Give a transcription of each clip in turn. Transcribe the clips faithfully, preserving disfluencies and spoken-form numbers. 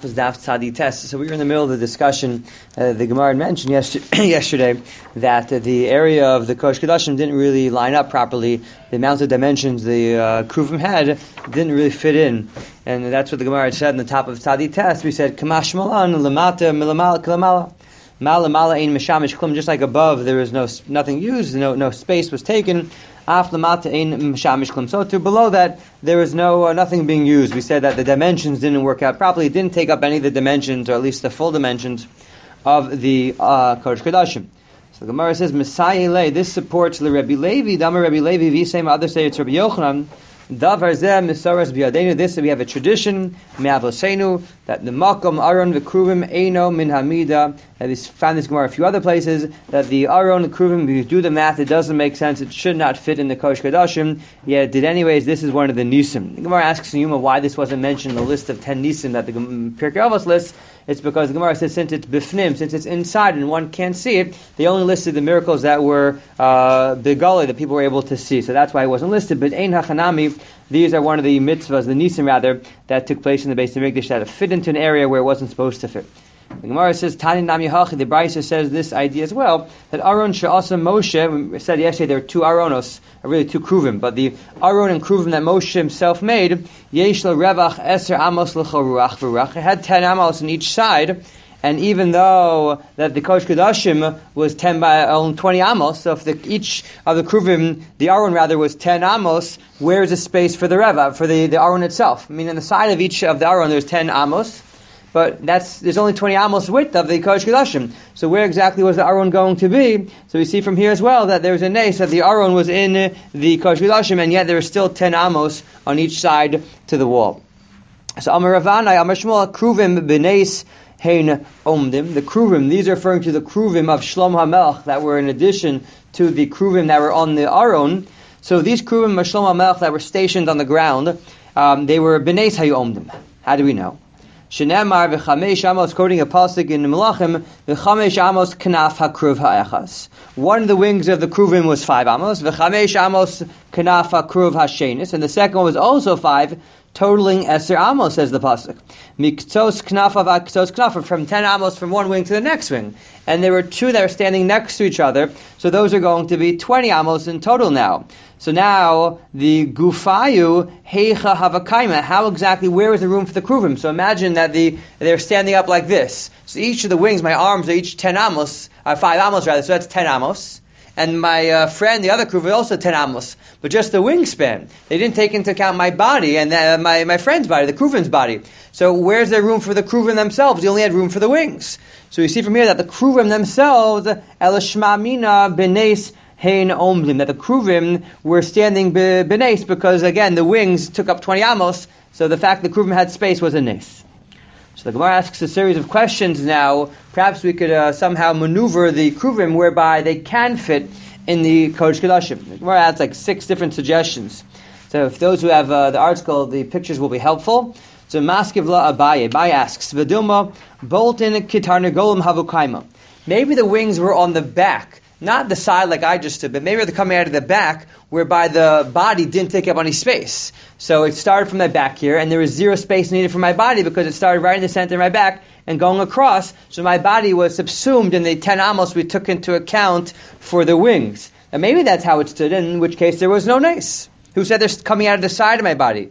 was Daf Tzadi Test. So we were in the middle of the discussion. Uh, the Gemara had mentioned yesterday, yesterday that uh, the area of the Kodesh Kodashim didn't really line up properly. The amount of dimensions the uh, Kruvim had didn't really fit in. And that's what the Gemara had said in the top of Tzadi Test. We said, Kamash Malan, Lamata, Milamala, Kalamala. Mala Mala Ein Meshamish Klum, just like above, there was no nothing used, no no space was taken. Af Lamata Ein Meshamish Klum. So to below that, there was no uh, nothing being used. We said that the dimensions didn't work out properly. It didn't take up any of the dimensions, or at least the full dimensions of the uh, Kodesh Kodashim. So the Gemara says, Messiah Lei. This supports the Rebbe Levi. Dama Rebbe Levi. V'same others say it's Rebbe Yochanan. Davar zeh misaras b'yadenu. This we have a tradition me'avosenu that the makom aron v'kruvim eino min hamida. And we found this Gemara a few other places that the aron and kruvim, if you do the math, it doesn't make sense. It should not fit in the Kodesh Kodashim. Yet it did anyways. This is one of the nisim. The Gemara asks Yuma why this wasn't mentioned in the list of ten nisim that the Pirkei Avos lists. It's because the Gemara says since it's bifnim, since it's inside and one can't see it, they only listed the miracles that were uh, begali, that people were able to see. So that's why it wasn't listed. But ein hachanami, these are one of the mitzvahs, the nisim rather, that took place in the Beis Hamikdash that fit into an area where it wasn't supposed to fit. The Gemara says, Tani Nam Yehachi, the Brisa says this idea as well, that Aaron She'asa Moshe, we said yesterday there are two Aaronos, or really two Kruvim, but the Aaron and Kruvim that Moshe himself made, Yesh Lo Revach Eser Amos L'Cho Ruach V'Ruach, it had ten amos on each side, and even though that the Kodesh Kodashim was ten by only twenty amos, so if the, each of the Kruvim, the Aaron rather, was ten amos, where is the space for the Reva, for the, the Aaron itself? I mean, on the side of each of the Aaron there's ten amos, but that's there's only twenty amos width of the Kodesh Kodashim. So where exactly was the Aron going to be? So we see from here as well that there's a nes that the Aron was in the Kodesh Kodashim, and yet there was still ten amos on each side to the wall. So Amar Ravanai, Amar Shmuel, Kruvim b'nes hein omdim. The Kruvim, these are referring to the Kruvim of Shlomo HaMelech that were in addition to the Kruvim that were on the Aron. So these Kruvim of Shlomo HaMelech that were stationed on the ground, um, they were b'nes hayu omdim. How do we know? Shenemar v'chamesh amos, quoting a pasuk in Melachim, v'chamesh amos knaf hakruv ha'echas. One of the wings of the kruvim was five amos, v'chamesh amos knaf hakruv ha'shenis, and the second one was also five, totaling eser amos, says the pasuk. Miktos knafa v'ktos knafa, from ten amos from one wing to the next wing. And there were two that were standing next to each other, so those are going to be twenty amos in total now. So now, the gufayu heicha havakaima, how exactly, where is the room for the kruvim? So imagine that the they're standing up like this. So each of the wings, my arms are each ten amos, uh, five amos rather, so that's ten amos. And my uh, friend, the other kruvim, also ten amos. But just the wingspan. They didn't take into account my body and uh, my, my friend's body, the kruvim's body. So where's there room for the kruvim themselves? They only had room for the wings. So you see from here that the kruvim themselves, elashma mina b'nes hein omdim, that the kruvim were standing b'nes because, again, the wings took up twenty amos, so the fact the kruvim had space was a nes. So the Gemara asks a series of questions now. Perhaps we could uh, somehow maneuver the kruvim whereby they can fit in the Kodesh Kodashim. The Gemara adds like six different suggestions. So if those who have uh, the article, the pictures will be helpful. So Maskiv la Abaye. Abaye asks, V'dilma boltin kitarnagolim havukaima. Maybe the wings were on the back, not the side like I just did, but maybe they're coming out of the back, whereby the body didn't take up any space. So it started from my back here, and there was zero space needed for my body because it started right in the center of my back and going across. So my body was subsumed in the ten amos we took into account for the wings. And maybe that's how it stood, in which case there was no nes. Who said they're coming out of the side of my body?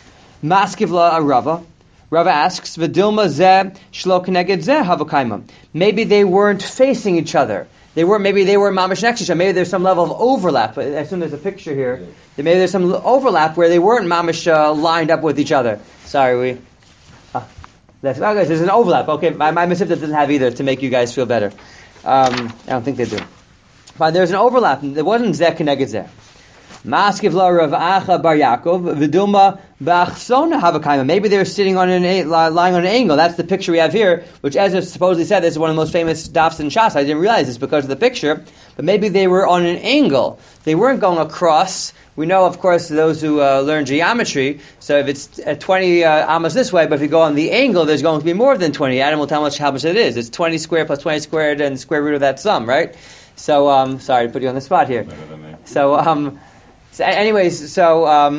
Maskivla Rava. Rava asks, V'dilma zeh shlo keneged zeh havakaima. Maybe they weren't facing each other. They were maybe they were mamash next to each other. Maybe there's some level of overlap. I assume there's a picture here. Maybe there's some overlap where they weren't mamash uh, lined up with each other. Sorry, we. Uh, that's, okay, there's an overlap. Okay, my my Masifta doesn't have either to make you guys feel better. Um, I don't think they do. Fine, there's an overlap. There wasn't zeh keneged zeh. Maskiv la Rav Acha bar Yaakov v'dilma b'achsona havakaima. Maybe they were sitting on an lying on an angle. That's the picture we have here, which Ezra supposedly said this is one of the most famous dafs in Shas. I didn't realize this because of the picture, but maybe they were on an angle. They weren't going across. We know, of course, those who uh, learn geometry. So if it's uh, twenty uh, amos this way, but if you go on the angle, there's going to be more than twenty. Adam will tell us how much it is. It's twenty squared plus twenty squared and the square root of that sum, right? So, um, sorry to put you on the spot here. So, um. So anyways, so um,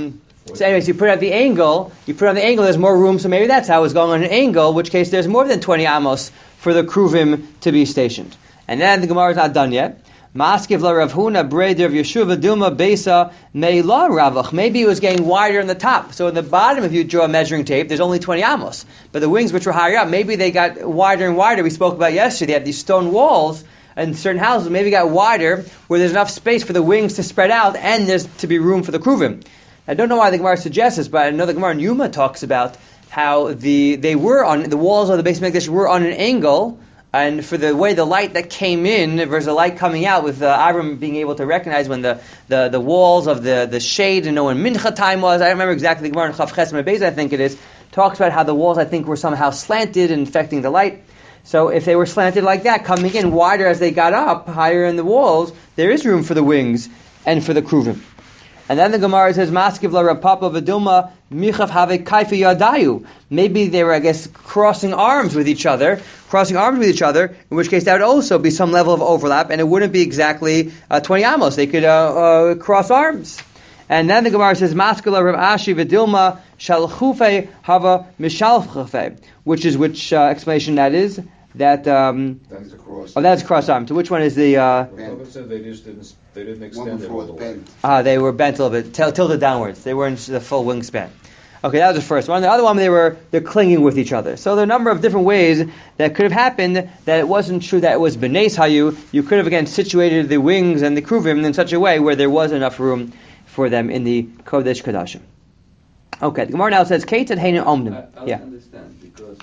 So anyways, you put it at the angle, you put it on the angle, there's more room, so maybe that's how it was going on an angle, in which case there's more than twenty amos for the kruvim to be stationed. And then the Gemara is not done yet. Maskiv la Rav Huna breder of Yeshuva Duma Besa Meila Ravach. Maybe it was getting wider on the top. So in the bottom, if you draw a measuring tape, there's only twenty amos. But the wings, which were higher up, maybe they got wider and wider. We spoke about yesterday. They have these stone walls in certain houses, maybe got wider, where there's enough space for the wings to spread out, and there's to be room for the kruvim. I don't know why the Gemara suggests this, but I know the Gemara in Yuma talks about how the they were on the walls of the Beis Mikdash were on an angle. And for the way the light that came in versus the light coming out, with uh, Avram being able to recognize when the, the, the walls of the, the shade and know when mincha time was, I don't remember exactly, the Gemara in Chav Ches Mebez, I think it is, talks about how the walls, I think, were somehow slanted and affecting the light. So if they were slanted like that, coming in wider as they got up, higher in the walls, there is room for the wings and for the kruvim. And then the Gemara says, Maskiv la Rav Papa v'Duma michav have kaifa yadayu. Maybe they were, I guess, crossing arms with each other, crossing arms with each other, in which case that would also be some level of overlap, and it wouldn't be exactly uh, twenty amos. They could uh, uh, cross arms. And then the Gemara says, Maskiv la Rav Ashi v'Dilma shalchufe hava mishalchufe, which is which uh, explanation that is. That um, that's a cross. Oh, that's cross arm. So which one is the? Uh, said they just didn't. They didn't extend it all the way. Ah, they were bent a little bit, t- tilted downwards. They weren't the full wingspan. Okay, that was the first one. The other one, they were they're clinging with each other. So there are a number of different ways that could have happened. That it wasn't true that it was b'neis hayu. You could have again situated the wings and the kruvim in such a way where there was enough room for them in the Kodesh Kodashim. Okay, the Gemara now says, "Keitzad heinu omdim." I, I yeah. understand because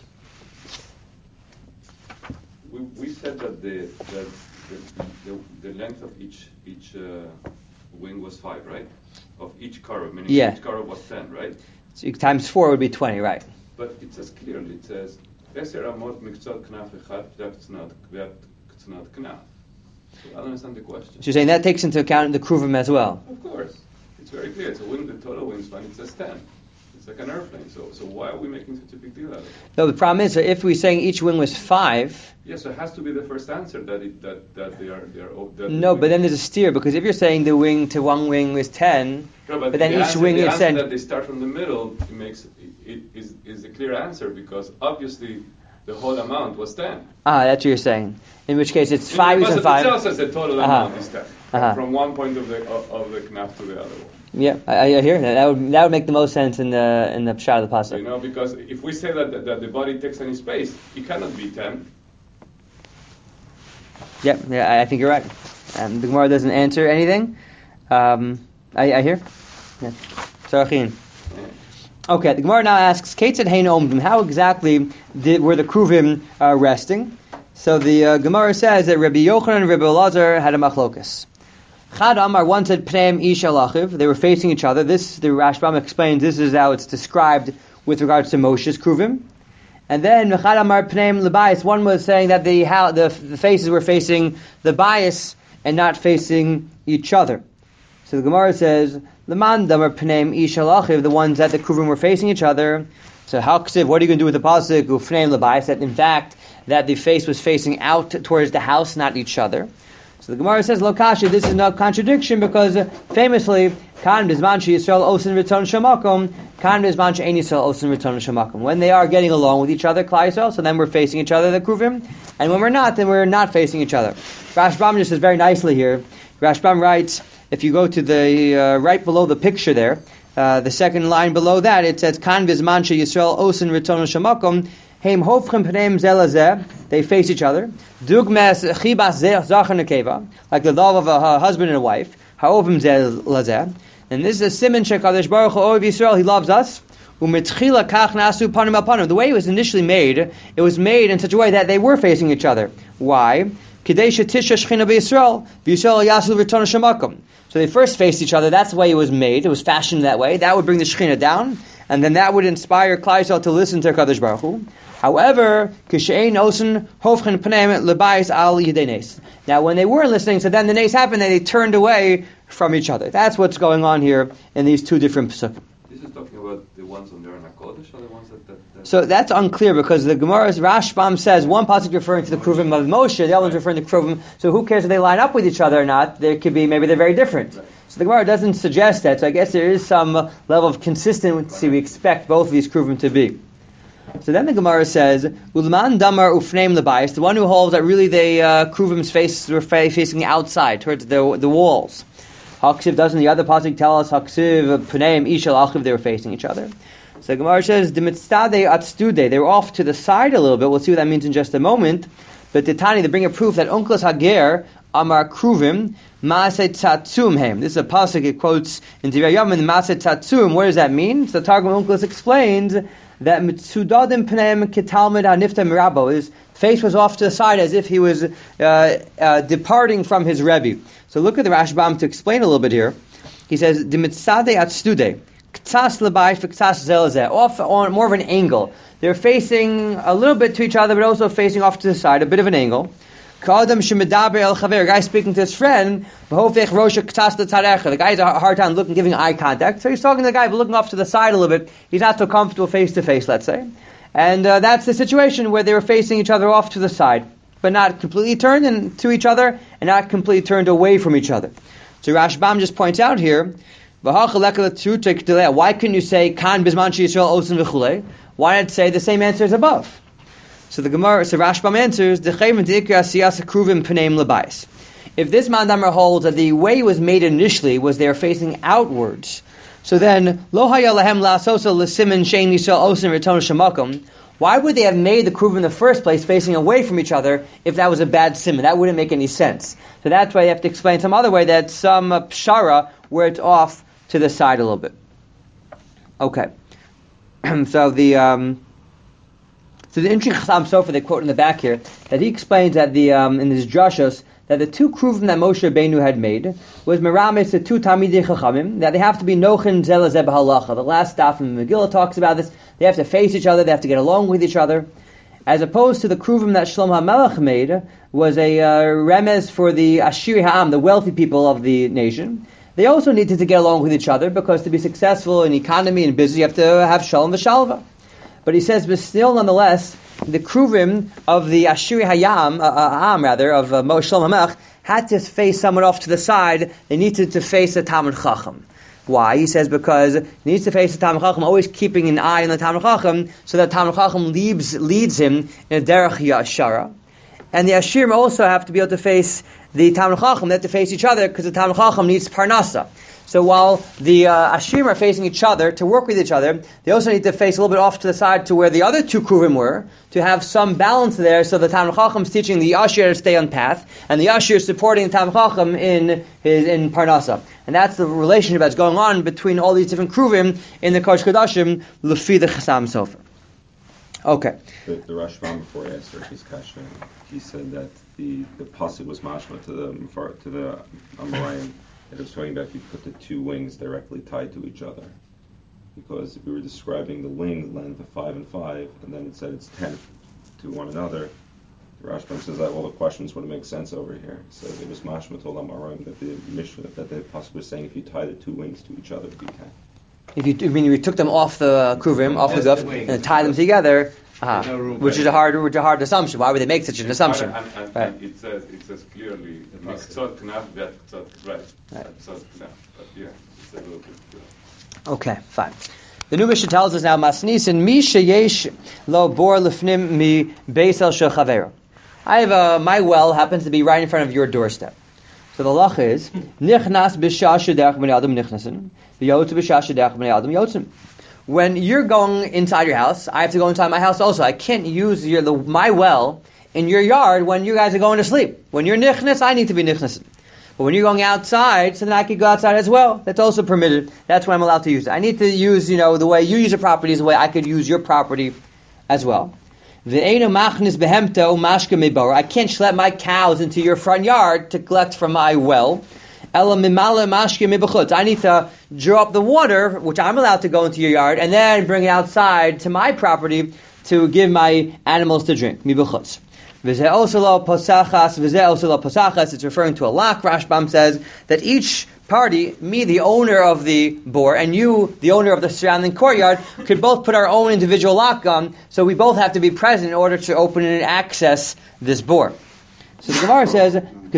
we, we said that the that the, the, the length of each each uh, wing was five, right? Of each curve, meaning yeah. each curve was ten, right? So times four would be twenty, right? But it says clearly, it says Eser amot miktzot knaf echad v'ktzanat knaf. So I don't understand the question. So you're saying that takes into account the kruvim as well? Of course, it's very clear. It's a wing, the total wingspan. It says ten. It's like an airplane. So, so why are we making such a big deal out of it? No, the problem is, so if we're saying each wing was five. Yes, so it has to be the first answer that it, that that they are they are. That no, but then there's a steer because if you're saying the wing to one wing was ten, no, but, but then the each answer, wing the is answer ten. that they start from the middle, it makes it, it is is a clear answer because obviously the whole amount was ten. Ah, that's what you're saying. In which case, it's In five the and five. It says the total Uh-huh. amount is ten Uh-huh. from one point of the of, of the knaf to the other one. Yeah, I, I hear that. That would that would make the most sense in the in the pshat of the pasuk. You know, because if we say that, that that the body takes any space, it cannot be ten. Yep, yeah, I, I think you're right. Um, the Gemara doesn't answer anything. Um, I, I hear. Yeah. Sarachin. Okay, the Gemara now asks, Keitzad heinu omdim, how exactly did, were the kruvim uh, resting? So the uh, Gemara says that Rabbi Yochanan and Rabbi Elazar had a machlokas. Chad Amar, one said Pneim Ish Alachiv, they were facing each other. This, the Rashbam explains, this is how it's described with regards to Moshe's kruvim. And then Chad Amar Pneim Lebayis, one was saying that the, how, the the faces were facing the bias and not facing each other. So the Gemara says, Leman Damar Pneim Ish Alachiv, the ones that the kruvim were facing each other. So how what are you going to do with the pasuk Ufneim Lebayis, that in fact that the face was facing out towards the house, not each other? So the Gemara says, Lo kasha, this is no contradiction because uh, famously, Kan Bizman Yisrael Osin Riton Shamakom, Kan Bizman Ein Yisrael Osin Riton Shamakom. When they are getting along with each other, Klal Yisrael, so then we're facing each other, the Kruvim, and when we're not, then we're not facing each other. Rashbam just says very nicely here. Rashbam writes, if you go to the uh, right below the picture there, uh, the second line below that, it says Kan Bizman Yisrael Osin Riton Shamakom. Heim hofchem pneim zelazeh, they face each other. Dugmas chibas zachar nekeva, like the love of a husband and a wife. Haovim zelazeh, and this is a siman shekadosh baruch hu ohev Yisrael. He loves us. Umitchila kach nasu panim al panim. The way it was initially made, it was made in such a way that they were facing each other. Why? Kidei shetisha shechina b'Yisrael, b'Yisrael yasu v'ton shemakom. So they first faced each other. That's the way it was made. It was fashioned that way. That would bring the Shekhinah down, and then that would inspire Klal Yisrael to listen to Kadosh Baruch Hu. However, kishein osen hofchen pneim lebayis al yidei nes. Now, when they were listening, so then the nes happened, and they turned away from each other. That's what's going on here in these two different pesukim. This is talking about the ones on the Aron HaKodesh or the ones that, that, that... So that's unclear because the Gemara's Rashbam says one pasuk referring to the Kruvim of Moshe, the other one's referring to Kruvim. So who cares if they line up with each other or not? There could be, maybe they're very different. Right. So the Gemara doesn't suggest that. So I guess there is some level of consistency we expect both of these Kruvim to be. So then the Gemara says, Ulman Damar Ufneim Lebayis, the one who holds that really the uh, Kruvim's face were facing outside, towards the the walls. Haksiv doesn't the other pasuk tell us Haksiv Pneim Ishal Achiv they were facing each other. So the Gemara says the Mitzadei Atstude, they were off to the side a little bit. We'll see what that means in just a moment. But the Tani, they bring a proof that Unklas Hager Amar Kruvim Maaseh Tzatzum Hem. This is a pasuk it quotes in Divrei Yamin Maaseh Tzatzum. What does that mean? So the Targum Unklas explains that Mitzudadim Pneim Ketalmid Hanifta Mirabo, his face was off to the side as if he was uh, uh, departing from his Rebbe. So look at the Rashbam to explain a little bit here. He says, "The mitzadei atstude, k'tzas lebayis v'k'tzas zelzeh," off on more of an angle. They're facing a little bit to each other, but also facing off to the side, a bit of an angle. K'adam shemedaber el chaver, a guy speaking to his friend, b'hofech rosha k'tzas l'tzarecha. The guy has a hard time looking, giving eye contact. So he's talking to the guy, but looking off to the side a little bit. He's not so comfortable face to face, let's say. And uh, that's the situation where they were facing each other off to the side, but not completely turned in, to each other, and not completely turned away from each other. So Rashbam just points out here, why couldn't you say Kan Bisman Yisrael Osin v'chulei? Why not say the same answer as above? So the Gemara, so Rashbam answers, if this Mandamar holds that the way it was made initially was they were facing outwards, so then Lo haya lahem la'asosa l'simin shein Yisrael Osin v'ton shemakom. Why would they have made the Kruvim in the first place facing away from each other if that was a bad simon? That wouldn't make any sense. So that's why you have to explain some other way that some uh, pshara where it's off to the side a little bit. Okay. so the um, so the interesting Chassam Sofer they quote in the back here that he explains that the um, in his drashos that the two Kruvim that Moshe Rabbeinu had made was merames the two Talmidei Chachamim, that they have to be nochin zelazeh b'halacha. The last daf in Megillah talks about this. They have to face each other. They have to get along with each other. As opposed to the Kruvim that Shlomo HaMelech made was a uh, remez for the Ashiri Ha'am, the wealthy people of the nation. They also needed to get along with each other because to be successful in economy and business, you have to have shalom v'shalva. But he says, but still, nonetheless, the Kruvim of the Ashiri Hayam, uh, uh, Am rather, of uh, Moshe Shlomo HaMelech, had to face someone off to the side. They needed to face a Talmid Chacham. Why? He says because he needs to face the Talmid Chacham, always keeping an eye on the Talmid Chacham, so that Talmid Chacham leads, leads him in a derech yashara. And the Ashirim also have to be able to face the Talmid Chacham. They have to face each other because the Talmid Chacham needs parnasa. So while the uh, Ashirim are facing each other to work with each other, they also need to face a little bit off to the side to where the other two Kruvim were, to have some balance there, so the Talmid Chacham is teaching the Ashir to stay on path, and the Ashir is supporting the Talmid Chacham in his in Parnasa. And that's the relationship that's going on between all these different Kruvim in the Kodesh Kodashim, Lefi the Chassam Sofer. Okay. The, the Rashbam, before I answered his question, he said that the, the pasuk was mashma to the to the Amoraim. It was talking about if you put the two wings directly tied to each other. Because if we were describing the wing length of five and five, and then it said it's ten to one another, the Rashbam says that all the questions wouldn't make sense over here. It says it was mashma told Amarim that the mission that the pasuk was saying if you tie the two wings to each other, it'd be ten. If you, I mean, you took them off the Kruvim, off the Guf, the and tied them together, uh, no which is a hard, which is a hard assumption. Why would they make such an assumption? And, and, right. and it says, it says clearly, Machzot Knaf, that right. But yeah, it's a little bit clear. Okay, fine. The new Mishnah tells us now, Masnisin mi sheyesh lo bor lefnim mi beisel shel chavero. I have a, my well happens to be right in front of your doorstep. So the lach is nichnas b'shah shedech b'nei adam nichnasin v'yotz b'shah shedech b'nei adam yotzim. When you're going inside your house, I have to go inside my house also. I can't use your the, my well in your yard when you guys are going to sleep. When you're nichnas, I need to be nichnasin. But when you're going outside, so then I could go outside as well. That's also permitted. That's when I'm allowed to use it. I need to use, you know, the way you use your property is the way I could use your property as well. I can't schlep my cows into your front yard to collect from my well. I need to draw up the water, which I'm allowed to go into your yard, and then bring it outside to my property to give my animals to drink. V'zeh oselo posachas, v'zeh oselo posachas. It's referring to a lock. Rashbam says that each party, me, the owner of the bore, and you, the owner of the surrounding courtyard, could both put our own individual lock on, so we both have to be present in order to open and access this bore. So the Gemara says,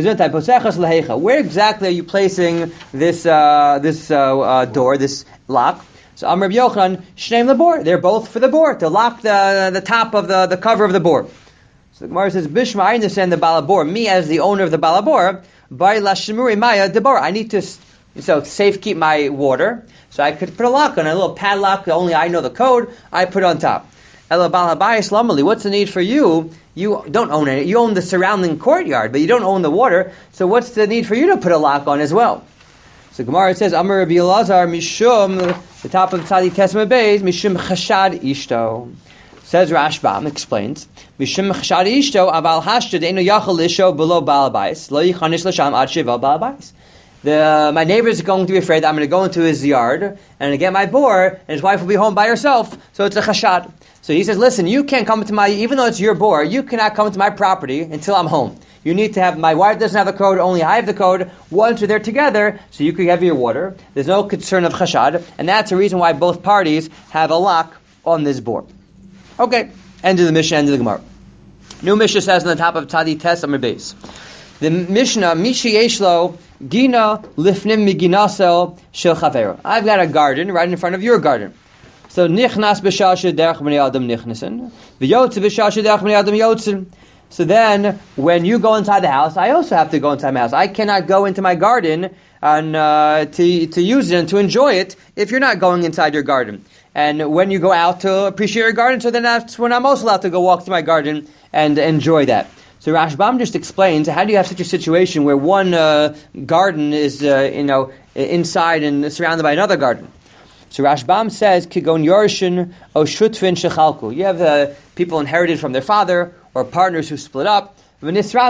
where exactly are you placing this uh, this uh, uh, door, this lock? So Amar Rabbi Yochanan, Shneim lebor. They're both for the bore, to lock the the top of the, the cover of the bore. So the Gemara says, Bishma, I understand the balabor. Me, as the owner of the balabor, by lashemuri maya debor. I need to so safe keep my water. So I could put a lock on, a little padlock. Only I know the code. I put it on top. Ela bal habayis lamali. What's the need for you? You don't own it. You own the surrounding courtyard, but you don't own the water. So what's the need for you to put a lock on as well? So Gemara says, Amar Rabbi Elazar mishum, the top of the Tzadi Tesma Beis, mishum chashad ishto. Says Rashbam, explains, mishum chashad ishto, aval hashta de'enu yachal lisho below bal habayis, lo yichanish l'sham ad shiva bal habayis. The, my neighbor is going to be afraid that I'm going to go into his yard and get my boar, and his wife will be home by herself, so it's a chashad. So he says, listen, you can't come into my, even though it's your boar, you cannot come into my property until I'm home. You need to have, my wife doesn't have the code, only I have the code. Once you're there together, so you can have your water. There's no concern of chashad, and that's the reason why both parties have a lock on this boar. Okay, end of the Mishnah, end of the Gemara. New Mishnah says on the top of Tzadi Tes Amar Beis. The Mishnah, Mishi Yeshlo, Gina Lifnim Miginasel Shel Chavero. I've got a garden right in front of your garden. So nichnas b'shasha derech b'nei adam nichnasen, v'yotze b'shasha derech b'nei adam yotzen. So then, when you go inside the house, I also have to go inside my house. I cannot go into my garden and uh, to to use it and to enjoy it if you're not going inside your garden. And when you go out to appreciate your garden, so then that's when I'm also allowed to go walk to my garden and enjoy that. So Rashbam just explains, how do you have such a situation where one uh, garden is, uh, you know, inside and surrounded by another garden? So Rashbam says, Kigon Yorshin o Shutvin Shechalku. You have the people inherited from their father, or partners who split up. So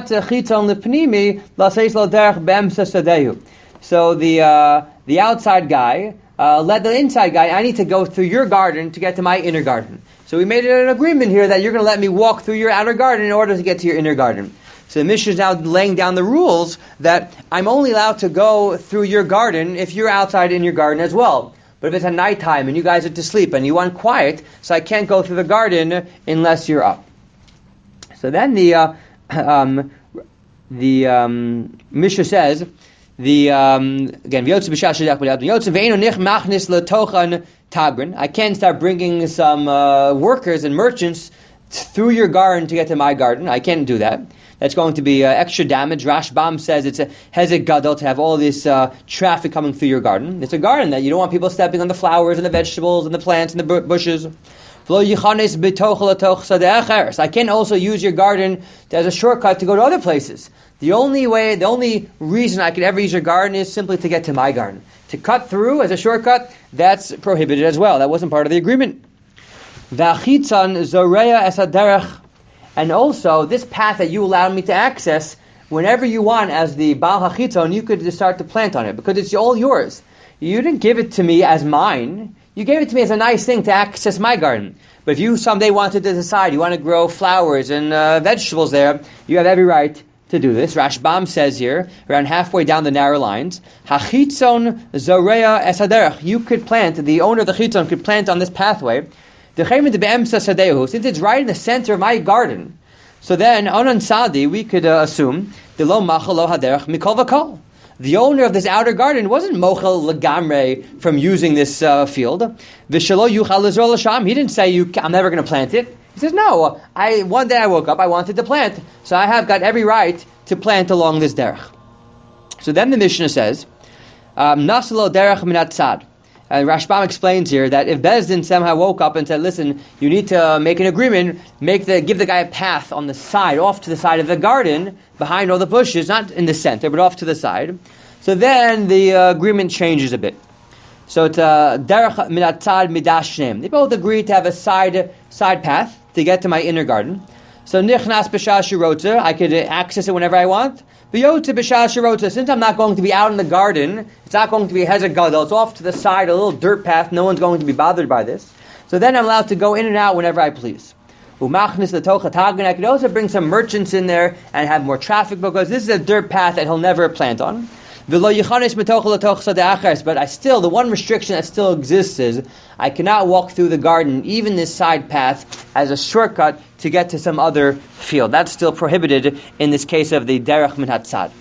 the uh, the outside guy uh, led the inside guy, I need to go through your garden to get to my inner garden. So we made an agreement here that you're going to let me walk through your outer garden in order to get to your inner garden. So the Mishnah is now laying down the rules that I'm only allowed to go through your garden if you're outside in your garden as well. But if it's at nighttime and you guys are to sleep and you want quiet, so I can't go through the garden unless you're up. So then the uh, um, the um, Mishnah says, the um, again, I can't start bringing some uh, workers and merchants through your garden to get to my garden. I can't do that. That's going to be uh, extra damage. Rashbam says it's a hezek gadol to have all this uh, traffic coming through your garden. It's a garden that you don't want people stepping on the flowers and the vegetables and the plants and the bu- bushes. I can also use your garden as a shortcut to go to other places. The only way, the only reason I could ever use your garden is simply to get to my garden. To cut through as a shortcut, that's prohibited as well. That wasn't part of the agreement. And also, this path that you allowed me to access, whenever you want, as the Baal HaChitzon, you could just start to plant on it, because it's all yours. You didn't give it to me as mine. You gave it to me as a nice thing to access my garden. But if you someday wanted to decide, you want to grow flowers and uh, vegetables there, you have every right to do this. Rashbam says here, around halfway down the narrow lines, HaChitzon zoreya es haderech. You could plant, the owner of the Chitzon could plant on this pathway. Since it's right in the center of my garden, so then, Anan Sadi, we could uh, assume, the lo machal lo haderech mikol v'kol. The owner of this outer garden wasn't mochel legamre from using this uh, field. V'shelo yuchal lizro l'sham. He didn't say, you, I'm never going to plant it. He says, no, I, one day I woke up, I wanted to plant, so I have got every right to plant along this derech. So then the Mishnah says, Nasalo derech minat tzad. And Rashbam explains here that if Bezdin somehow woke up and said, listen, you need to make an agreement, make the give the guy a path on the side, off to the side of the garden, behind all the bushes, not in the center, but off to the side. So then the uh, agreement changes a bit. So it's derech minat tzad midash shneim. They both agree to have a side side path to get to my inner garden. So nichnas b'shas shirotza, I could access it whenever I want. V'yotze b'shas shirotza, since I'm not going to be out in the garden, it's not going to be hezek gadol, it's off to the side, a little dirt path, no one's going to be bothered by this. So then I'm allowed to go in and out whenever I please. Umachnis letocha tagan. I could also bring some merchants in there and have more traffic because this is a dirt path that he'll never plant on. But I still, the one restriction that still exists is I cannot walk through the garden, even this side path, as a shortcut to get to some other field. That's still prohibited in this case of the derech min hatzad.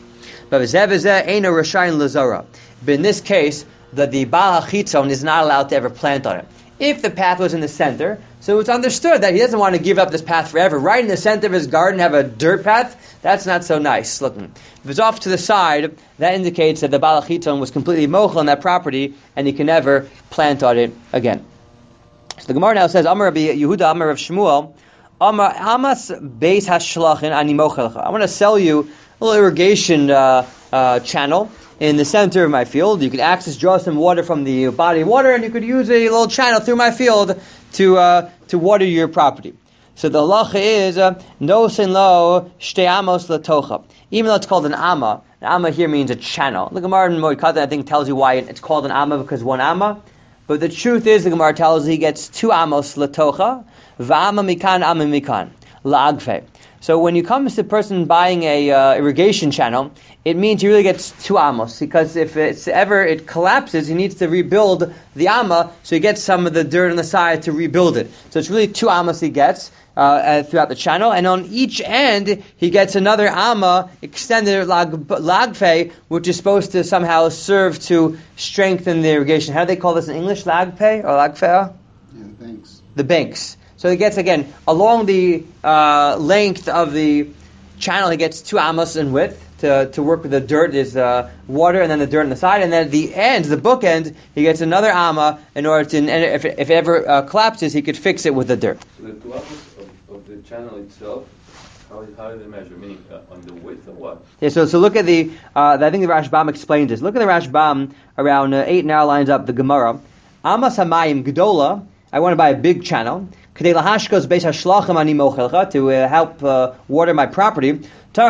But in this case, the, the Baal HaChitzon is not allowed to ever plant on it. If the path was in the center, so it's understood that he doesn't want to give up this path forever. Right in the center of his garden, have a dirt path, that's not so nice looking. If it's off to the side, that indicates that the Baal HaChitzon was completely mochel on that property, and he can never plant on it again. So the Gemara now says, Amar Rabbi Yehuda, Amar Rav Shmuel, Amar Hamas Beis Hashlachin Ani Mochelcha. I want to sell you a little irrigation uh, uh, channel in the center of my field. You could access, draw some water from the body of water, and you could use a little channel through my field to uh, to water your property. So the halacha is no sin lo shtei amos latocha. Even though it's called an amma, an amma here means a channel. The Gemara in Moed I think tells you why it's called an amma, because one amma. But the truth is, the Gemara tells he gets two amos latocha, v'amma mikan amma mikan la'agfe. So when you come to the person buying a uh, irrigation channel, it means he really gets two amos, because if it's ever it collapses, he needs to rebuild the amma, so he gets some of the dirt on the side to rebuild it. So it's really two amos he gets uh, uh, throughout the channel, and on each end he gets another amma extended lag, lagpe, which is supposed to somehow serve to strengthen the irrigation. How do they call this in English? Lagpe or lagpe? Yeah, thanks. The banks. So he gets, again, along the uh, length of the channel, he gets two amos in width to, to work with the dirt. There's uh, water and then the dirt on the side. And then at the end, the book end, he gets another amma in order to, and if, if it ever uh, collapses, he could fix it with the dirt. So the two amos of, of the channel itself, how, how do they measure? Meaning uh, on the width or what? Yeah, so so look at the, uh, I think the Rashbam explains this. Look at the Rashbam around uh, eight now lines up, the Gemara. Amas hamayim gedola, I want to buy a big channel. To uh, help uh, water my property, two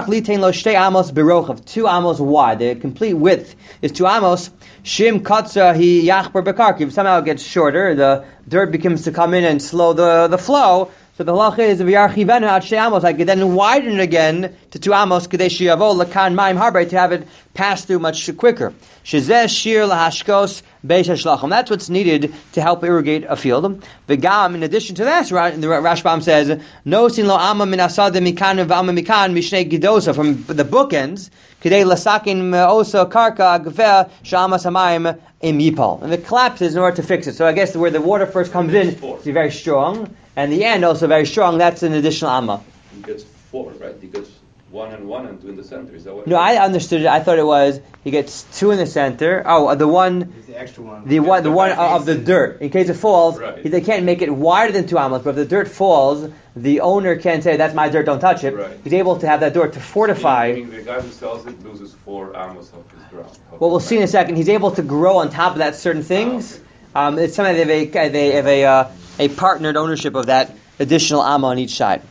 amos wide. The complete width is two amos. Shim katza he yachbar bekarkiv. Somehow it gets shorter. The dirt begins to come in and slow the, the flow. So the halacha is v'yarchivenu ad shtei amos. I could then widen it again to two amos kadesh yavo lakan ma'im harbe, to have it pass through much quicker. Shezeh shir lahashkos beish hashlachim. That's what's needed to help irrigate a field. V'gam, in addition to that, the Rashbam says no sin lo amma min asad mikan v'amma mikan mishnei gidosa, from the bookends kadei lasakin osa karka agveh shamas hamayim im yipal, and it collapses in order to fix it. So I guess where the water first comes in is very strong, and the end also very strong. That's an additional amma. He gets four, right? He gets one and one and two in the center. Is that what? No, I understood it. I thought it was he gets two in the center. Oh, the one, the extra one, the one, the one of the dirt. In case it falls, right. They can't make it wider than two amos. But if the dirt falls, the owner can say, "That's my dirt. Don't touch it." Right. He's able to have that dirt to fortify. Meaning the guy who sells it loses four amos of his ground. Well, we'll see in a second. He's able to grow on top of that certain things. Oh, okay. um, it's something they have a they have a uh, a partnered ownership of that additional amma on each side.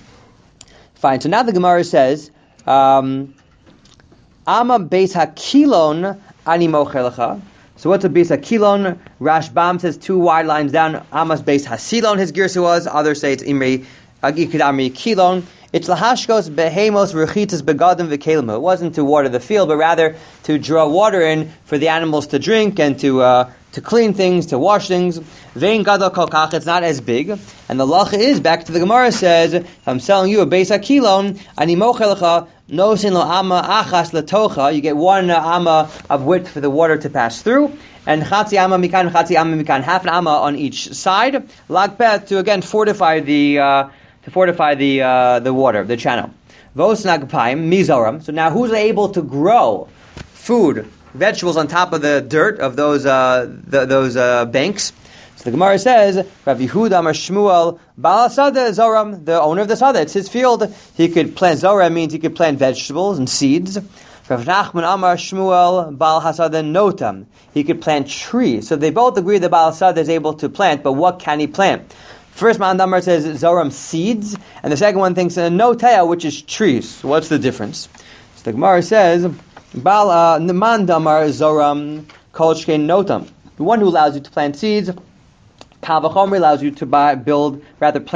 Fine. So now the Gemara says, um, "Amma beis hakilon ani mochelecha." So what's a beis hakilon? Rashbam says two wide lines down. Ammas beis hasilon, his girsa was. Others say it's imri agikid amri kilon. It's lahashkos behemos rechitas begadim v'kelim. It wasn't to water the field, but rather to draw water in for the animals to drink and to uh, to clean things, to wash things. Vein gadol kol kach, it's not as big. And the lacha is, back to the Gemara says, if I'm selling you a beis hakilon, ani mochelecha, no sin lo amma achas letocha, you get one uh, amma of width for the water to pass through, and chatzi amma mikan, chatzi amma mikan, half an amma on each side, lagpet, to again fortify the uh, to fortify the uh, the water, the channel. Vos nagpaim mizoram. So now who's able to grow food, vegetables on top of the dirt of those uh, the, those uh, banks? So the Gemara says, Rav Yehuda Amar Shmuel Baal Sada Zoram, the owner of the Sada, it's his field. He could plant Zoram, means he could plant vegetables and seeds. Rav Nachman Amar Shmuel Baal Hasada Notam, he could plant trees. So they both agree that Baal Sada is able to plant, but what can he plant? First man Damar says Zoram, seeds, and the second one thinks uh, Notea, which is trees. So what's the difference? So the Gemara says Baal Man Damar Zoram Kol Shkein Notam, the one who allows you to plant seeds, Kal v'chomer allows you to buy, build, rather plant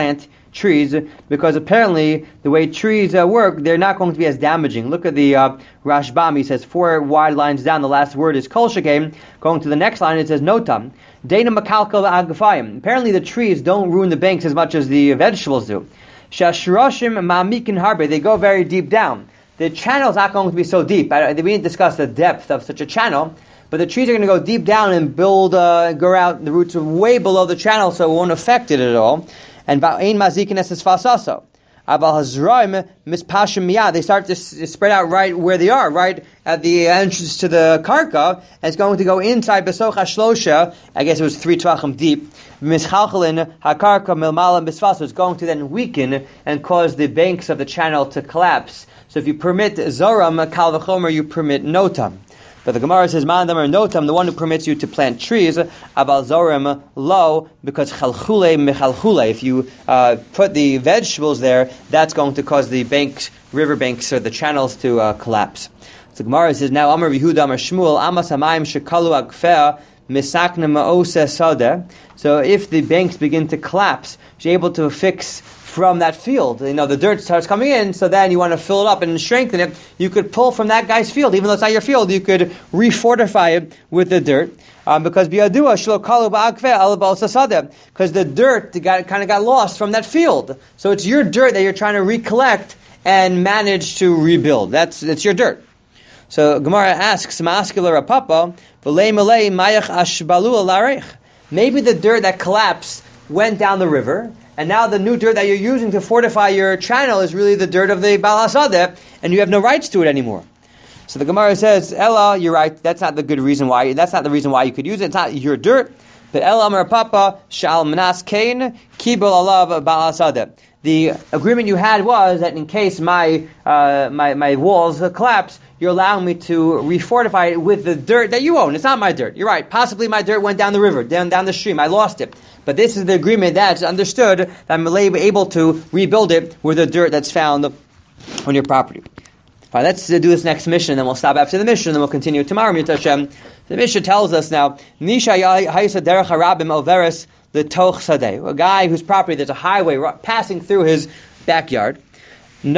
trees, because apparently the way trees uh, work, they're not going to be as damaging. Look at the uh, Rashbam. He says four wide lines down. The last word is kol shekem. Going to the next line, it says notam. Dena makalkel agafayim. Apparently the trees don't ruin the banks as much as the vegetables do. Shashroshim ma'amikin harbe. They go very deep down. The channel is not going to be so deep. I, we didn't discuss the depth of such a channel, but the trees are going to go deep down and build, uh, grow out. The roots are way below the channel, so it won't affect it at all. And ba'ein mazikin es fasaso. Abal hazraim mispashim miyad. They start to s- spread out right where they are, right at the entrance to the karka, and it's going to go inside besoch hashlosha. I guess it was three tvachim deep. Mischalchalin hakarka milmala misfaso. It's going to then weaken and cause the banks of the channel to collapse. So if you permit zoram kal v'chomer, you permit notam. But the Gemara says, "Man damar notam," the one who permits you to plant trees, abal zoram lo, because chalchule mechalchule. If you uh, put the vegetables there, that's going to cause the banks, river banks, or the channels to uh, collapse. So the Gemara says, "Now Amar Yehuda Amar Shmuel amas hamayim shekalu agfeh misakna ma'ose sadeh." So if the banks begin to collapse, you're able to fix from that field. You know, the dirt starts coming in, so then you want to fill it up and strengthen it. You could pull from that guy's field, even though it's not your field. You could refortify it with the dirt, um, because biadua shlo kalu ba'akveh alabal sasadeh, because the dirt got kind of got lost from that field. So it's your dirt that you're trying to recollect and manage to rebuild. That's it's your dirt. So Gemara asks, "Ma'askila rapapa v'lei malei mayach ashbalu alarech." Maybe the dirt that collapsed went down the river, and now the new dirt that you're using to fortify your channel is really the dirt of the Baal HaSadeh, and you have no rights to it anymore. So the Gemara says, Ella, you're right, that's not the good reason why, that's not the reason why you could use it, it's not your dirt. But Ella Amar Papa, Shal Manas Kain, Kibul Alav Baal HaSadeh. The agreement you had was that in case my uh, my my walls collapse, you're allowing me to refortify it with the dirt that you own. It's not my dirt. You're right. Possibly my dirt went down the river, down down the stream. I lost it. But this is the agreement that's understood that I'm able to rebuild it with the dirt that's found on your property. Fine, let's do this next mission, and then we'll stop after the mission, and then we'll continue tomorrow. The mission tells us now, Nisha Haisa Derech Harabim Overes L'Toch Sadeh, a guy whose property, there's a highway passing through his backyard. He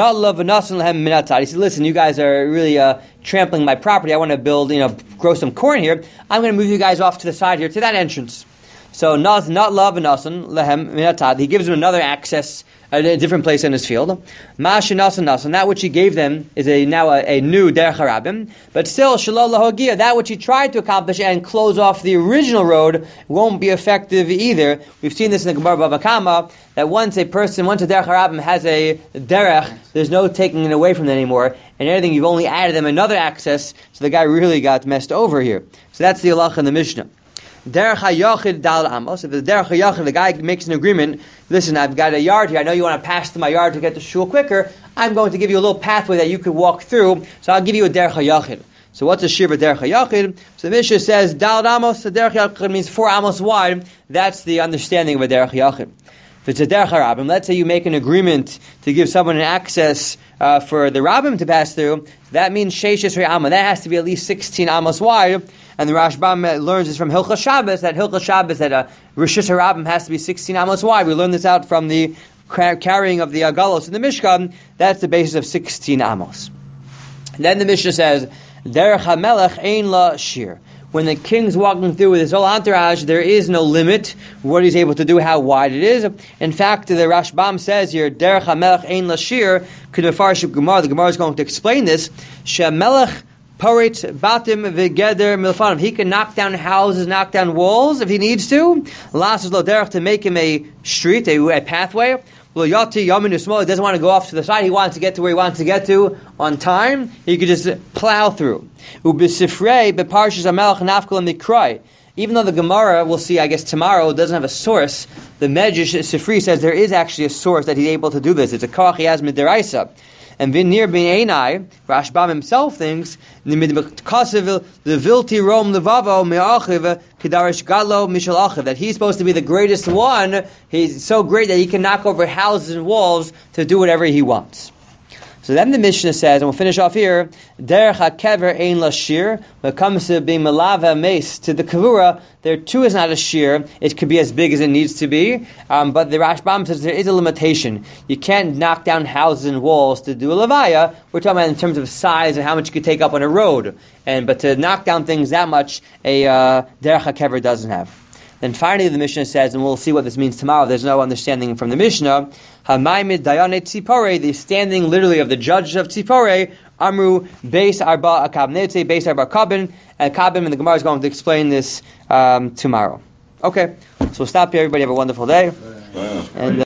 said, listen, you guys are really uh, trampling my property. I want to build, you know, grow some corn here. I'm going to move you guys off to the side here, to that entrance. So, not love nasan lehem minatad. He gives them another access, a different place in his field. Mashi nasan nasan. That which he gave them is a now a, a new derech harabim, but still shalol lahogia. That which he tried to accomplish and close off the original road won't be effective either. We've seen this in the Gemara Bava Kama, that once a person, once a derech harabim has a derech, there's no taking it away from them anymore. And anything, you've only added them another access. So the guy really got messed over here. So that's the halacha in the Mishnah. Derech HaYachid Dal Amos. If the Derech HaYachid, the guy makes an agreement, listen, I've got a yard here, I know you want to pass through my yard to get to shul quicker, I'm going to give you a little pathway that you could walk through, so I'll give you a Derech HaYachid. So what's a shir Derech HaYachid? So the Mishnah says, Dal Amos, the Derech HaYachid means four Amos wide. That's the understanding of a Derech HaYachid. If it's a Derech HaRabim, let's say you make an agreement to give someone an access uh, for the Rabbim to pass through, that means Sheish Yisrei Amma. That has to be at least sixteen Amos wide. And the Rashbam learns this from Hilchas Shabbos, that Hilchas Shabbos, that a Rishus HaRabim has to be sixteen Amos wide. We learn this out from the carrying of the Agalos in the Mishkan. That's the basis of sixteen Amos. And then the Mishnah says, Derech HaMelech Ein La Shir. When the king's walking through with his whole entourage, there is no limit what he's able to do, how wide it is. In fact, the Rashbam says here, Derech HaMelech Ein La Shir, K'nefar Gemara. The Gemara is going to explain this. She'Melech Parit Batim V'Geder Milfanim. He can knock down houses, knock down walls if he needs to. Lasses Lo Derech, to make him a street, a, a pathway. Lo Yati Yamin Usmo. He doesn't want to go off to the side. He wants to get to where he wants to get to on time. He could just plow through. Ubisifrei Beparshas HaMelech Nafkal Mikrai. Even though the Gemara, we'll see, I guess tomorrow, doesn't have a source, the Medrash Sifri says there is actually a source that he's able to do this. It's a koach he has midiraisa. And Vinir bin Einai, Rashbam himself thinks, the Vilti Rom Levavo Me'achiv Kedarish Galo Mishal Achiv, that he's supposed to be the greatest one. He's so great that he can knock over houses and walls to do whatever he wants. So then the Mishnah says, and we'll finish off here, Derech HaKever Ein La Shir. When it comes to being Malava Mace to the Kavura, there too is not a shear. It could be as big as it needs to be. Um, but the Rashbam says there is a limitation. You can't knock down houses and walls to do a Levaya. We're talking about in terms of size and how much you could take up on a road. And But to knock down things that much, a uh, Derech HaKever doesn't have. Then finally the Mishnah says, and we'll see what this means tomorrow, there's no understanding from the Mishnah, Hamaimid Dayane Tzipore, the standing literally of the judge of Tzipore, Amru Beis Arba Akabnete, Beis Arba Kabin, and Kabin, and the Gemara is going to explain this um, tomorrow. Okay, so we'll stop here. Everybody have a wonderful day. Wow. And, uh,